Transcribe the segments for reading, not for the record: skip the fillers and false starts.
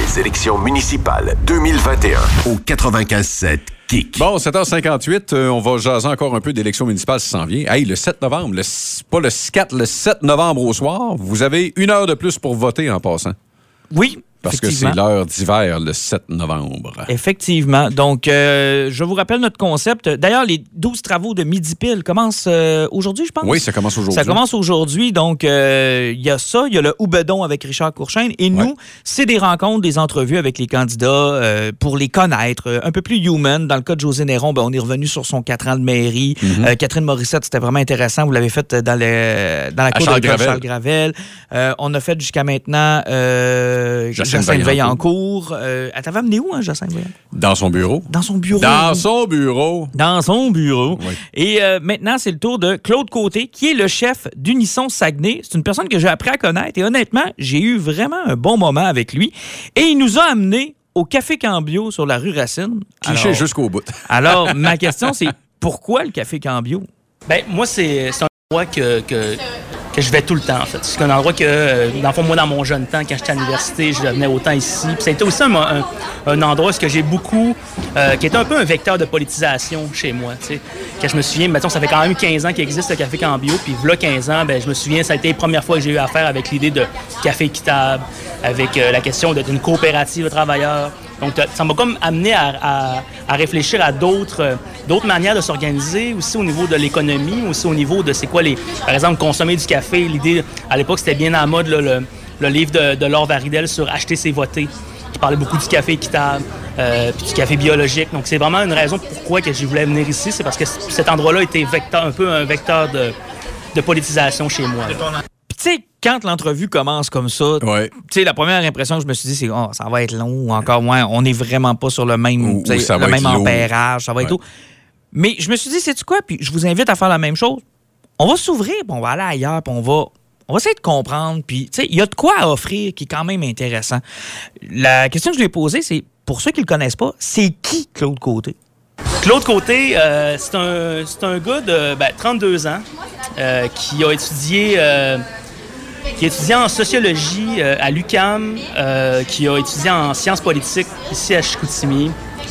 Les élections municipales 2021 au 95.7 Kick. Bon, 7h58, on va jaser encore un peu d'élections municipales si ça s'en vient. Hey, le 7 novembre, pas le 4, le 7 novembre au soir, vous avez 1 heure de plus pour voter en passant. Oui. Parce que c'est l'heure d'hiver, le 7 novembre. Effectivement. Donc, je vous rappelle notre concept. D'ailleurs, les 12 travaux de Midi Pile commencent aujourd'hui, je pense. Oui, ça commence aujourd'hui. Ça commence aujourd'hui. Donc, il y a ça. Il y a le Houbedon avec Richard Courchaine. Et nous, c'est des rencontres, des entrevues avec les candidats pour les connaître. Un peu plus human. Dans le cas de José Néron, on est revenu sur son 4 ans de mairie. Catherine Morissette, c'était vraiment intéressant. Vous l'avez fait dans la cour de Charles Gravel. On a fait jusqu'à maintenant... Jacinthe Vaillancourt. Elle t'avait amené où, Jacinthe Vaillancourt? Dans son bureau. Dans son bureau. Dans son bureau. Dans son bureau. Oui. Et maintenant, c'est le tour de Claude Côté, qui est le chef d'Unisson Saguenay. C'est une personne que j'ai appris à connaître. Et honnêtement, j'ai eu vraiment un bon moment avec lui. Et il nous a amenés au Café Cambio sur la rue Racine. Cliché jusqu'au bout. Alors, ma question, c'est pourquoi le Café Cambio? Bien, moi, c'est un endroit que je vais tout le temps, en fait. C'est un endroit que, dans le fond, moi, dans mon jeune temps, quand j'étais à l'université, je venais autant ici. Puis c'était aussi un endroit où j'ai beaucoup... qui était un peu un vecteur de politisation chez moi, tu sais. Quand je me souviens, mettons, ça fait quand même 15 ans qu'il existe le Café Cambio, puis là, 15 ans, je me souviens, ça a été les premières fois que j'ai eu affaire avec l'idée de café équitable, avec la question d'une coopérative de travailleurs. Donc, ça m'a comme amené à réfléchir à d'autres manières de s'organiser, aussi au niveau de l'économie, aussi au niveau de c'est quoi par exemple, consommer du café. L'idée, à l'époque, c'était bien à la mode, là, le livre de Laure Varidel sur Acheter, c'est voter, qui parlait beaucoup du café équitable, puis du café biologique. Donc, c'est vraiment une raison pourquoi que je voulais venir ici. C'est parce que cet endroit-là était un peu un vecteur de politisation chez moi. Tu sais, quand l'entrevue commence comme ça, tu sais, la première impression que je me suis dit, c'est ça va être long ou encore moins, on n'est vraiment pas sur le même, le même ampérage, ça va être tout. Mais je me suis dit, sais-tu quoi? Puis je vous invite à faire la même chose. On va s'ouvrir, puis on va aller ailleurs, puis on va essayer de comprendre. Puis, tu sais, il y a de quoi à offrir qui est quand même intéressant. La question que je lui ai posée, c'est, pour ceux qui ne le connaissent pas, c'est qui Claude Côté? Claude Côté, c'est un gars de 32 ans qui a étudié... qui a étudié en sociologie à l'UQAM, qui a étudié en sciences politiques ici à Chicoutimi.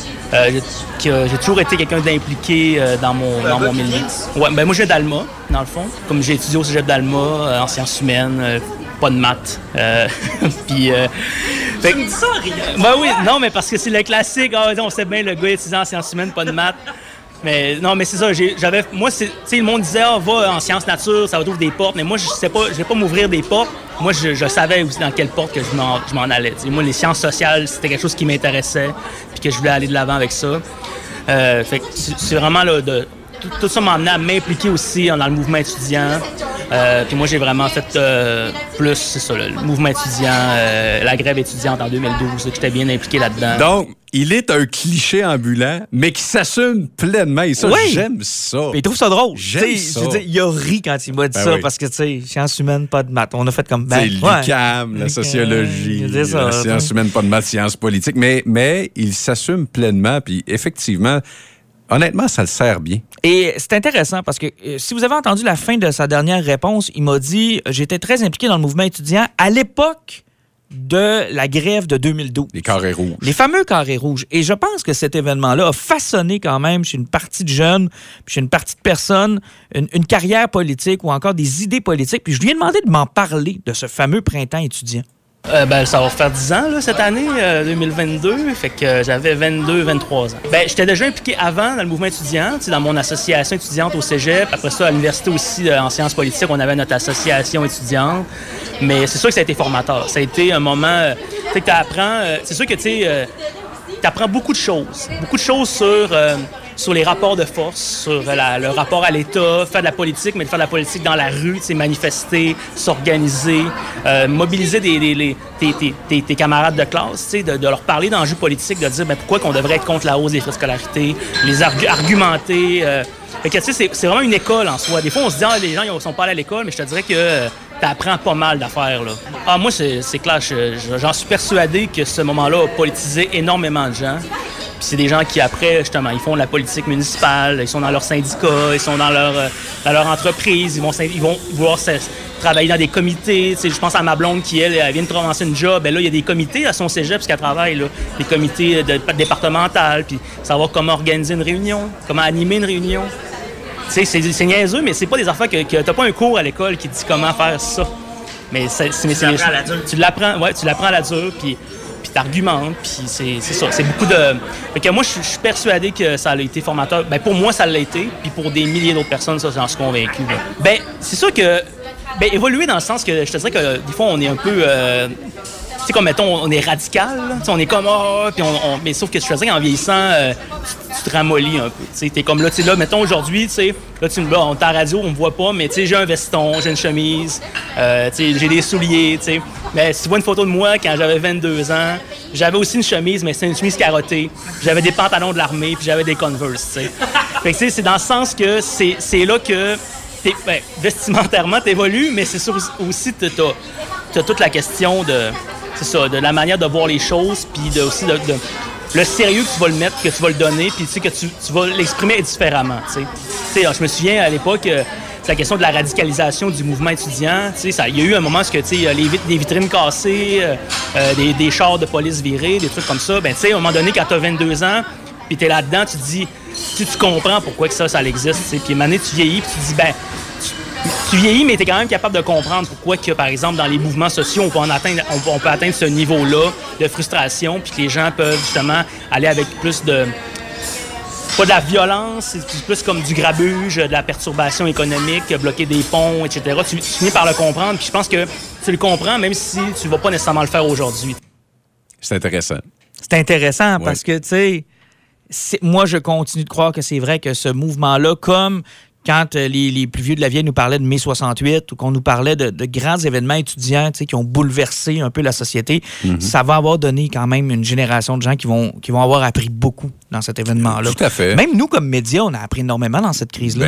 J'ai toujours été quelqu'un d'impliqué dans mon milieu. Ouais, moi, je viens d'Alma, dans le fond. Comme j'ai étudié au cégep d'Alma, en sciences humaines, pas de maths. Puis... tu me dis ça, rien? Ben oui, non, mais parce que c'est le classique. On sait bien, le gars étudiant en sciences humaines, pas de maths. Mais non, mais c'est ça. Moi, tu sais, le monde disait, va en sciences nature, ça va t'ouvrir des portes. Mais moi, je vais pas m'ouvrir des portes. Moi, je savais aussi dans quelle porte que je m'en allais. T'sais. Moi, les sciences sociales, c'était quelque chose qui m'intéressait, puis que je voulais aller de l'avant avec ça. Fait que c'est vraiment là, tout ça m'a amené à m'impliquer aussi dans le mouvement étudiant. Puis moi, j'ai vraiment fait plus, c'est ça, le mouvement étudiant, la grève étudiante en 2012. J'étais bien impliqué là-dedans. Donc, il est un cliché ambulant, mais qui s'assume pleinement. Et ça, j'aime ça. Mais il trouve ça drôle. J'aime ça. Je veux dire, il a ri quand il m'a dit ça, parce que, tu sais, sciences humaines, pas de maths. On a fait comme... l'UQAM, la sociologie, la sciences humaines, pas de maths, sciences politiques. Mais il s'assume pleinement, puis effectivement... Honnêtement, ça le sert bien. Et c'est intéressant parce que si vous avez entendu la fin de sa dernière réponse, il m'a dit « J'étais très impliqué dans le mouvement étudiant à l'époque de la grève de 2012. » Les carrés rouges. Les fameux carrés rouges. Et je pense que cet événement-là a façonné quand même chez une partie de jeunes, puis chez une partie de personnes, une carrière politique ou encore des idées politiques. Puis je lui ai demandé de m'en parler de ce fameux printemps étudiant. Ça va faire 10 ans là, cette année, 2022, fait que j'avais 23 ans. J'étais déjà impliqué avant dans le mouvement étudiant, dans mon association étudiante au cégep. Après ça, à l'université aussi, en sciences politiques, on avait notre association étudiante. Mais c'est sûr que ça a été formateur. Ça a été un moment, tu sais, que tu apprends... c'est sûr que, tu apprends beaucoup de choses sur les rapports de force, sur le rapport à l'État, faire de la politique, mais de faire de la politique dans la rue, manifester, s'organiser, mobiliser tes camarades de classe, de leur parler d'enjeux politiques, de dire pourquoi qu'on devrait être contre la hausse des frais de scolarité, les argumenter. Fait que, c'est vraiment une école en soi. Des fois, on se dit les gens ils sont pas allés à l'école, mais je te dirais que t'apprends pas mal d'affaires. Là. Moi, c'est clair, j'en suis persuadé que ce moment-là a politisé énormément de gens. Puis c'est des gens qui, après, justement, ils font de la politique municipale, ils sont dans leur syndicat, ils sont dans leur entreprise, ils vont vouloir travailler dans des comités. Je pense à ma blonde qui, elle vient de commencer une job. Ben là, il y a des comités à son cégep parce qu'elle travaille, là. Des comités départementaux, puis savoir comment organiser une réunion, comment animer une réunion. C'est niaiseux, mais c'est pas des affaires que t'as pas un cours à l'école qui dit comment faire ça. Mais tu l'apprends à la dure, puis t'argumentes, puis c'est ça. C'est beaucoup de... Fait que moi, je suis persuadé que ça a été formateur. Ben pour moi, ça l'a été, puis pour des milliers d'autres personnes, ça, j'en suis convaincu. Là. Ben, c'est sûr que... Ben, évoluer dans le sens que je te dirais que des fois, on est un peu... tu sais, comme, mettons, on est radical, là. On est comme, puis mais sauf que je te dirais qu'en vieillissant, tu te ramollis un peu. Tu sais, t'es comme là, tu sais, là, mettons, aujourd'hui, tu sais, là, on est à la radio, on me voit pas, mais tu sais, j'ai un veston, j'ai une chemise, tu sais, j'ai des souliers, tu sais. Mais si tu vois une photo de moi quand j'avais 22 ans, j'avais aussi une chemise, mais c'était une chemise carottée. J'avais des pantalons de l'armée, puis j'avais des Converse, tu sais. Fait que, tu sais, c'est dans le sens que c'est là que, vestimentairement, t'évolues, mais c'est sûr aussi, t'as toute la question de... C'est ça, de la manière de voir les choses, puis aussi de le sérieux que tu vas le mettre, que tu vas le donner, puis tu sais que tu vas l'exprimer différemment. Tu sais, je me souviens à l'époque, c'est la question de la radicalisation du mouvement étudiant. Tu sais, il y a eu un moment où il y a des vitrines cassées, des chars de police virés, des trucs comme ça. Ben tu sais, à un moment donné, quand tu as 22 ans, puis tu es là-dedans, tu te dis, tu comprends pourquoi que ça existe. Puis à un moment donné, tu vieillis, puis tu te dis, ben tu vieillis, mais tu es quand même capable de comprendre pourquoi que, par exemple, dans les mouvements sociaux, on peut atteindre ce niveau-là de frustration, puis que les gens peuvent justement aller avec plus de... Pas de la violence, c'est plus comme du grabuge, de la perturbation économique, bloquer des ponts, etc. Tu finis par le comprendre, puis je pense que tu le comprends, même si tu ne vas pas nécessairement le faire aujourd'hui. C'est intéressant. C'est intéressant parce que, tu sais, moi, je continue de croire que c'est vrai que ce mouvement-là, comme... Quand les plus vieux de la vieille nous parlaient de mai 68 ou qu'on nous parlait de grands événements étudiants qui ont bouleversé un peu la société, ça va avoir donné quand même une génération de gens qui vont avoir appris beaucoup dans cet événement-là. Tout à fait. Même nous, comme médias, on a appris énormément dans cette crise-là.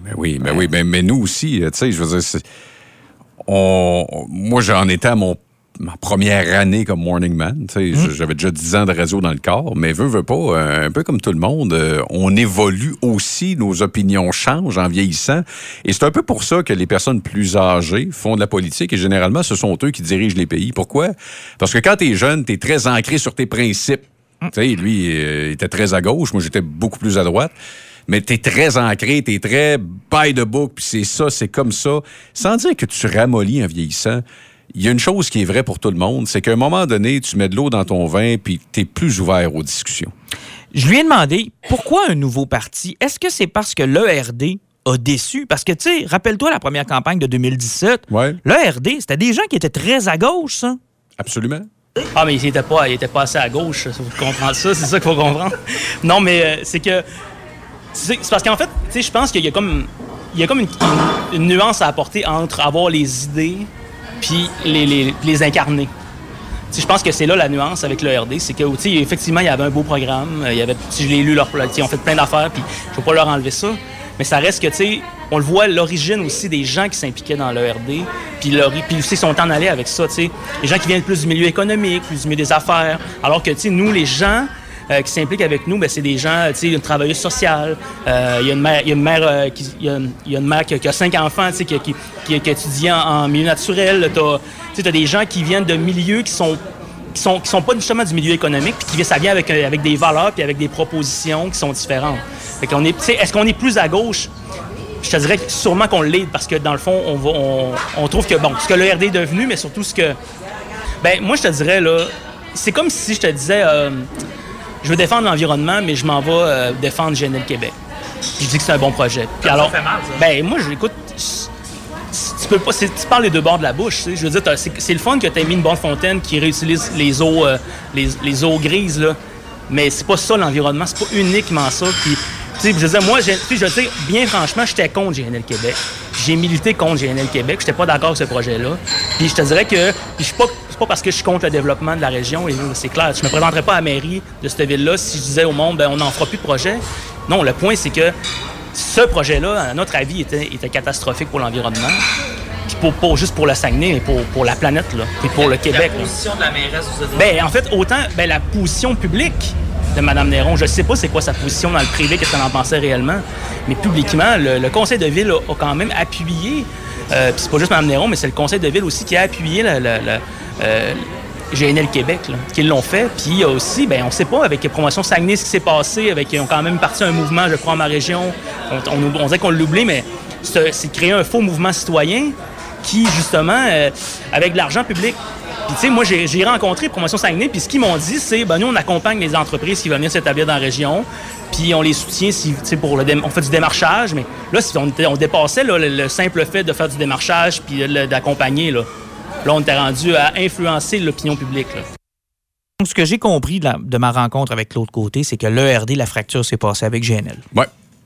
Mais nous aussi, tu sais, je veux dire, moi, j'en étais à ma première année comme Morning Man. J'avais déjà 10 ans de réseau dans le corps, mais veux pas, un peu comme tout le monde, on évolue aussi, nos opinions changent en vieillissant. Et c'est un peu pour ça que les personnes plus âgées font de la politique et généralement, ce sont eux qui dirigent les pays. Pourquoi? Parce que quand t'es jeune, t'es très ancré sur tes principes. Tu sais, lui, il était très à gauche, moi, j'étais beaucoup plus à droite. Mais t'es très ancré, t'es très by the book, puis c'est ça, c'est comme ça. Sans dire que tu ramollis en vieillissant. Il y a une chose qui est vraie pour tout le monde, c'est qu'à un moment donné, tu mets de l'eau dans ton vin puis tu es plus ouvert aux discussions. Je lui ai demandé, pourquoi un nouveau parti? Est-ce que c'est parce que l'ERD a déçu? Parce que, tu sais, rappelle-toi la première campagne de 2017. Ouais. L'ERD, c'était des gens qui étaient très à gauche, ça. Absolument. Ah, mais il était pas assez à gauche. Il faut comprendre ça, c'est ça qu'il faut comprendre. Non, mais c'est que... C'est parce qu'en fait, tu sais, je pense qu'il y a comme une nuance à apporter entre avoir les idées puis les incarner. T'sais, je pense que c'est là la nuance avec le RD, c'est que effectivement, il y avait un beau programme, je l'ai lu, ils ont fait plein d'affaires, puis je ne vais pas leur enlever ça, mais ça reste que, on le voit, l'origine aussi des gens qui s'impliquaient dans le RD, puis aussi sont en allés avec ça, les gens qui viennent plus du milieu économique, plus du milieu des affaires, alors que, nous, les gens qui s'impliquent avec nous, ben, c'est des gens, une travailleuse sociale. Il y a une mère qui a 5 enfants, qui étudie en milieu naturel. T'as des gens qui viennent de milieux qui sont pas justement du milieu économique, puis ça vient avec des valeurs puis avec des propositions qui sont différentes. Fait qu'on est qu'on est plus à gauche? Je te dirais que sûrement qu'on l'est, parce que dans le fond, on trouve que, ce que le RD est devenu, mais surtout ce que... Ben, moi, je te dirais, là, c'est comme si je te disais... je veux défendre l'environnement, mais je m'en vais défendre GNL Québec. Je dis que c'est un bon projet. Puis alors, ça fait mal, ça. Ben moi, écoute, tu peux pas, tu parles les deux bords de la bouche. Je veux dire, c'est le fun que tu aies mis une bonne fontaine qui réutilise les eaux grises, là. Mais c'est pas ça l'environnement, c'est pas uniquement ça. Puis, je veux dire, moi, bien franchement, j'étais contre GNL Québec. J'ai milité contre GNL Québec. J'étais pas d'accord avec ce projet-là. Puis je te dirais que, c'est pas parce que je suis contre le développement de la région, et c'est clair. Je me présenterais pas à la mairie de cette ville-là si je disais au monde, on n'en fera plus de projet. Non, le point, c'est que ce projet-là, à notre avis, était catastrophique pour l'environnement. Puis juste pour le Saguenay, mais pour la planète, là, puis pour le Québec. La position de la mairesse, vous avez... En fait, autant la position publique de Mme Néron, je ne sais pas c'est quoi sa position dans le privé, qu'est-ce qu'elle en pensait réellement, mais publiquement, le conseil de ville a quand même appuyé Puis c'est pas juste Mme Néron, mais c'est le conseil de ville aussi qui a appuyé GNL Québec, là, qui l'ont fait. Puis il y a aussi, on ne sait pas, avec Promotion Saguenay, ce qui s'est passé. Ils ont quand même parti un mouvement, je crois, en ma région. On dirait qu'on l'oublie, mais c'est créer un faux mouvement citoyen qui, justement, avec de l'argent public. Puis, tu sais, moi, j'ai rencontré Promotion Saguenay, puis ce qu'ils m'ont dit, c'est, nous, on accompagne les entreprises qui veulent venir s'établir dans la région, puis on les soutient, on fait du démarchage, mais là, si on dépassait là, le simple fait de faire du démarchage puis d'accompagner, là, on était rendu à influencer l'opinion publique, là. Donc, ce que j'ai compris de ma rencontre avec l'autre côté, c'est que l'ERD, la fracture s'est passée avec GNL. Ouais.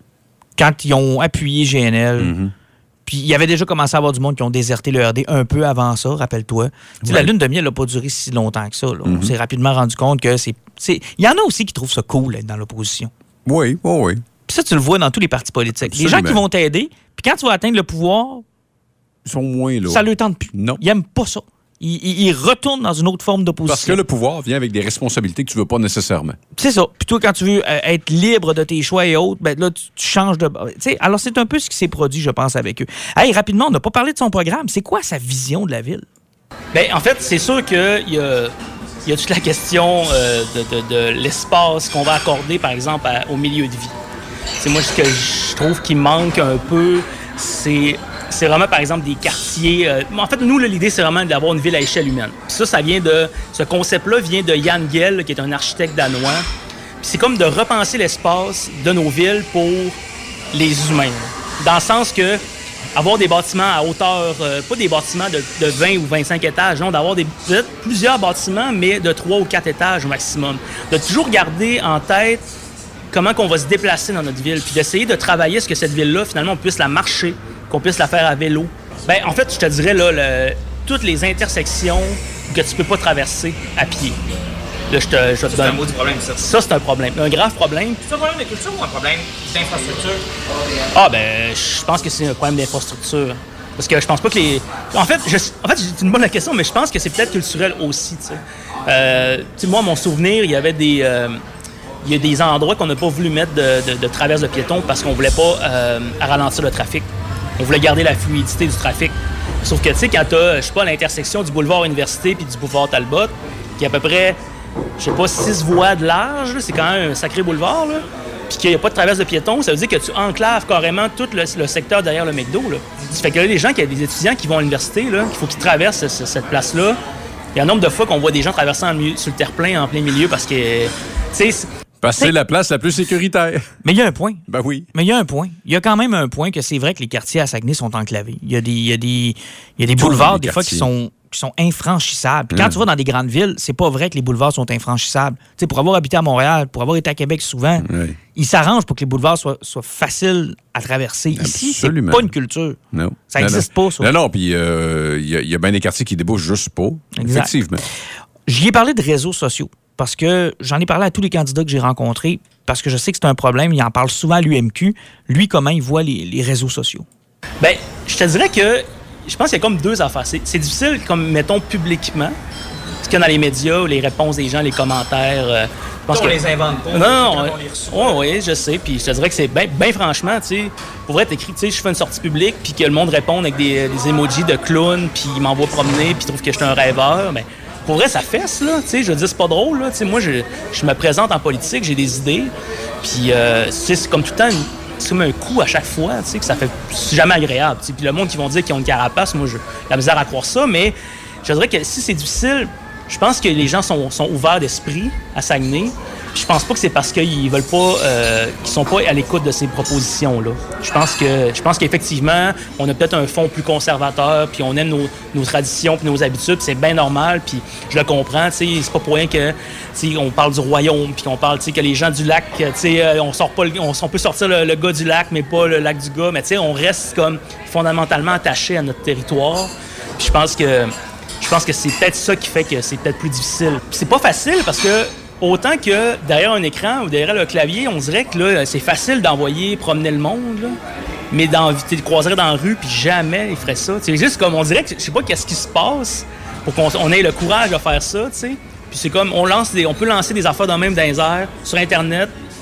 Quand ils ont appuyé GNL... Puis il y avait déjà commencé à avoir du monde qui ont déserté le RD un peu avant ça, rappelle-toi. Ouais. La lune de miel n'a pas duré si longtemps que ça. Là. On s'est rapidement rendu compte que c'est... Il y en a aussi qui trouvent ça cool d'être dans l'opposition. Oui. Puis ça, tu le vois dans tous les partis politiques. Absolument. Les gens qui vont t'aider, puis quand tu vas atteindre le pouvoir... Ils sont moins là. Ça ne leur tente plus. Non. Ils n'aiment pas ça. Ils retournent dans une autre forme d'opposition. Parce que le pouvoir vient avec des responsabilités que tu ne veux pas nécessairement. C'est ça. Puis toi, quand tu veux être libre de tes choix et autres, là, tu changes de... Alors, c'est un peu ce qui s'est produit, je pense, avec eux. Hey, rapidement, on n'a pas parlé de son programme. C'est quoi sa vision de la ville? En fait, c'est sûr qu'il y a toute la question de l'espace qu'on va accorder, par exemple, au milieu de vie. C'est moi, ce que je trouve qui manque un peu, c'est vraiment, par exemple, des quartiers... en fait, nous, l'idée, c'est vraiment d'avoir une ville à échelle humaine. Puis ça vient de... Ce concept-là vient de Jan Gehl, qui est un architecte danois. Puis c'est comme de repenser l'espace de nos villes pour les humains. Dans le sens que avoir des bâtiments à hauteur... pas des bâtiments de 20 ou 25 étages, non, d'avoir peut-être plusieurs bâtiments, mais de 3 ou 4 étages au maximum. De toujours garder en tête comment qu'on va se déplacer dans notre ville, puis d'essayer de travailler à ce que cette ville-là, finalement, on puisse la marcher, qu'on puisse la faire à vélo. En fait, je te dirais, là, toutes les intersections que tu peux pas traverser à pied. Là, je te c'est un maudit problème, ça. Ça, c'est un problème. Un grave problème. C'est un problème de culture ou un problème d'infrastructure? Je pense que c'est un problème d'infrastructure. Parce que je pense pas que les... En fait, c'est une bonne question, mais je pense que c'est peut-être culturel aussi, tu sais. Moi, mon souvenir, il y avait des... il y a des endroits qu'on n'a pas voulu mettre de traverse de piétons parce qu'on voulait pas ralentir le trafic. On voulait garder la fluidité du trafic. Sauf que, tu sais, quand tu as, l'intersection du boulevard Université puis du boulevard Talbot, qui est à peu près, 6 voies de large, là, c'est quand même un sacré boulevard, là, puis qu'il n'y a pas de traverse de piétons, ça veut dire que tu enclaves carrément tout le secteur derrière le McDo, là. Ça fait que là, les gens, des étudiants qui vont à l'université, là, il faut qu'ils traversent cette place-là. Il y a un nombre de fois qu'on voit des gens traversant sur le terre-plein en plein milieu parce que, tu sais... Parce que c'est la place la plus sécuritaire. Mais il y a un point. Ben oui. Mais il y a un point. Il y a quand même un point que c'est vrai que les quartiers à Saguenay sont enclavés. Il y a des boulevards, des fois, qui sont infranchissables. Puis quand tu vas dans des grandes villes, c'est pas vrai que les boulevards sont infranchissables. Tu sais, pour avoir habité à Montréal, pour avoir été à Québec souvent, ils s'arrangent pour que les boulevards soient faciles à traverser. Ici, c'est pas une culture. Non. Ça n'existe pas, ça. Non, puis il y a bien des quartiers qui débouchent juste pas. Exact. Effectivement. J'y ai parlé de réseaux sociaux. Parce que j'en ai parlé à tous les candidats que j'ai rencontrés, parce que je sais que c'est un problème. Il en parle souvent à l'UMQ. Lui, comment il voit les réseaux sociaux? Je te dirais que je pense qu'il y a comme deux affaires. C'est difficile, comme, mettons, publiquement, ce qu'il y a dans les médias, les réponses des gens, les commentaires. On les invente pas. Non, oui, je sais. Puis je te dirais que c'est bien franchement, tu sais, pour vrai, t'écris, tu sais, je fais une sortie publique, puis que le monde réponde avec des emojis de clown, puis il m'envoie promener, puis il trouve que je suis un rêveur. Mais pour vrai, ça fesse, là. Tu sais, je veux dire, c'est pas drôle, là. Tu sais, moi, je me présente en politique, j'ai des idées. Puis, tu sais, c'est comme tout le temps, c'est comme un coup à chaque fois, tu sais, que ça fait jamais agréable. Tu sais. Puis le monde qui vont dire qu'ils ont une carapace, moi, j'ai la misère à croire ça. Mais je dirais que si c'est difficile, je pense que les gens sont ouverts d'esprit à Saguenay. Puis je pense pas que c'est parce qu'ils veulent pas, qu'ils sont pas à l'écoute de ces propositions-là. Je pense qu'effectivement, on a peut-être un fond plus conservateur, puis on aime nos traditions puis nos habitudes, puis c'est bien normal, puis je le comprends, tu sais, c'est pas pour rien que, tu sais, on parle du royaume, puis qu'on parle, tu sais, que les gens du lac, tu sais, on peut sortir le gars du lac, mais pas le lac du gars, mais tu sais, on reste comme fondamentalement attaché à notre territoire. Puis je pense que c'est peut-être ça qui fait que c'est peut-être plus difficile. Puis c'est pas facile parce que autant que derrière un écran ou derrière le clavier, on dirait que là, c'est facile d'envoyer promener le monde, là, mais tu le croiserais dans la rue, puis jamais il ferait ça. C'est juste comme, on dirait que je sais pas qu'est-ce qui se passe pour qu'on ait le courage de faire ça, tu sais. Puis c'est comme, on peut lancer des affaires dans même dans les airs, sur Internet,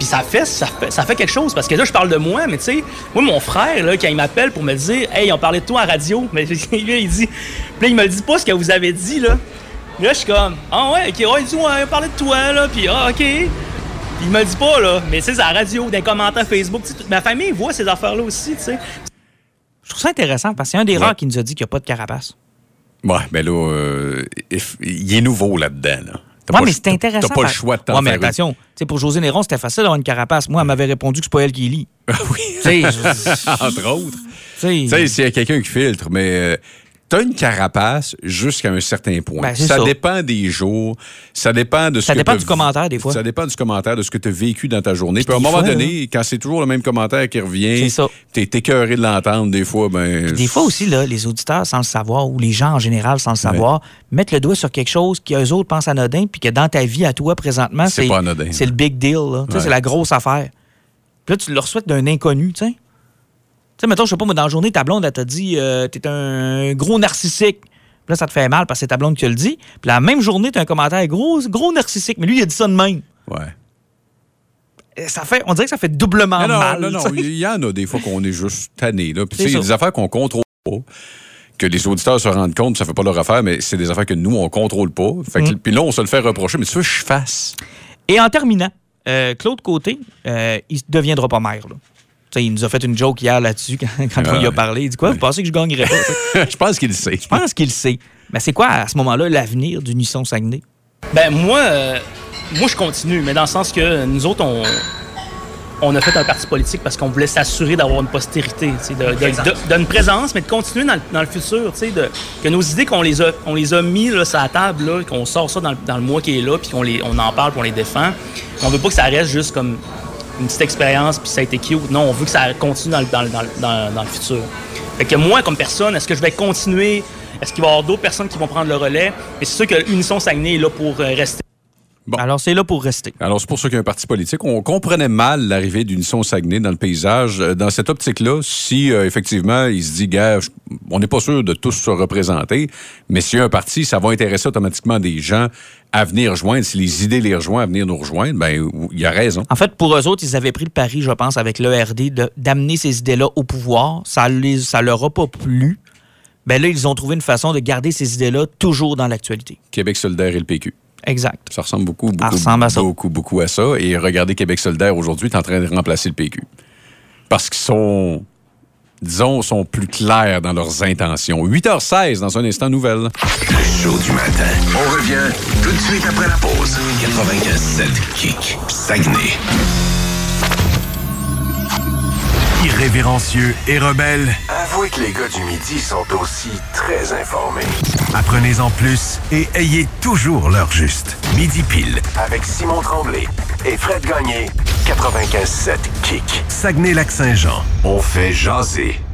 Puis ça fait quelque chose, parce que là, je parle de moi, mais tu sais, moi, mon frère, là, quand il m'appelle pour me dire « Hey, on parlait de toi à radio », mais lui, il dit... Puis là, il me dit pas ce que vous avez dit, là. Là, je suis comme « Ah ouais, OK, il dit « Ouais, on parlait de toi, là, puis ah, OK. » Il me le dit pas, là, mais tu sais, c'est à la radio, dans les commentaires Facebook, toute ma famille voit ces affaires-là aussi, tu sais. Je trouve ça intéressant, parce que c'est un des rares qui nous a dit qu'il n'y a pas de carapace. Ouais, mais là, il est nouveau là-dedans, là. Oui, mais c'est intéressant. T'as pas le choix de t'en faire. Mais attention, pour Josée Néron, c'était facile d'avoir une carapace. Moi, elle m'avait répondu que c'est pas elle qui lit. Oui. Entre autres. Tu sais, s'il y a quelqu'un qui filtre, mais t'as une carapace jusqu'à un certain point. Ben, ça dépend des jours, ça dépend de ce que... Ça dépend du commentaire, des fois. Ça dépend du commentaire, de ce que tu as vécu dans ta journée. Puis à un moment donné, quand c'est toujours le même commentaire qui revient, t'es écœuré de l'entendre, des fois, ben... Des fois aussi, là, les auditeurs, sans le savoir, ou les gens en général, sans le savoir, mettent le doigt sur quelque chose qu'eux autres pensent anodin, puis que dans ta vie, à toi, présentement, c'est pas anodin. C'est le big deal, là. C'est la grosse affaire. Puis là, tu le reçois d'un inconnu, tu sais. Tu sais, mettons, je sais pas, moi, dans la journée, ta blonde, elle t'a dit t'es un gros narcissique. Puis là, ça te fait mal parce que c'est ta blonde qui te le dit. Puis la même journée, t'as un commentaire gros narcissique. Mais lui, il a dit ça de même. Ouais. On dirait que ça fait doublement mal. Non, il y en a des fois qu'on est juste tanné. Puis il y a des affaires qu'on contrôle pas, que les auditeurs se rendent compte, ça fait pas leur affaire, mais c'est des affaires que nous, on contrôle pas. Puis là, on se le fait reprocher, mais tu veux que je fasse. Et en terminant, Claude Côté, il ne deviendra pas maire, là. T'sais, il nous a fait une joke hier là-dessus quand on lui a parlé. Il dit quoi? Vous pensez que je gagnerais pas? Je pense qu'il le sait. Je pense qu'il le sait. Mais c'est quoi, à ce moment-là, l'avenir d'Unisson Saguenay? Ben moi, je continue, mais dans le sens que nous autres, on a fait un parti politique parce qu'on voulait s'assurer d'avoir une postérité, d'une présence, mais de continuer dans le futur, que nos idées, qu'on les a mis là, sur la table, là, qu'on sort ça dans le mois qui est là, puis on en parle, puis on les défend. On veut pas que ça reste juste comme une petite expérience, puis ça a été cute. Non, on veut que ça continue dans le futur. Fait que moi, comme personne, est-ce que je vais continuer? Est-ce qu'il va y avoir d'autres personnes qui vont prendre le relais? Et c'est sûr que Unisson Saguenay est là pour rester. Bon. Alors, c'est là pour rester. Alors, c'est pour ça qu'il y a un parti politique. On comprenait mal l'arrivée d'Unisson Saguenay dans le paysage. Dans cette optique-là, si effectivement, il se dit, gars, on n'est pas sûr de tous se représenter, mais s'il y a un parti, ça va intéresser automatiquement des gens à venir rejoindre. Si les idées les rejoignent, à venir nous rejoindre, bien, il y a raison. En fait, pour eux autres, ils avaient pris le pari, je pense, avec l'ERD, d'amener ces idées-là au pouvoir. Ça leur a pas plu. Bien là, ils ont trouvé une façon de garder ces idées-là toujours dans l'actualité. Québec solidaire et le PQ. Exact. Ça ressemble beaucoup à ça. Et regardez, Québec solidaire, aujourd'hui, est en train de remplacer le PQ. Parce qu'ils sont, sont plus clairs dans leurs intentions. 8h16, dans un instant, nouvelle. Le show du matin. On revient tout de suite après la pause. 95.7 Kick. Saguenay. Irrévérencieux et rebelles. Avouez que les gars du Midi sont aussi très informés. Apprenez-en plus et ayez toujours l'heure juste. Midi pile avec Simon Tremblay et Fred Gagné. 95.7 Kick. Saguenay-Lac-Saint-Jean. On fait jaser.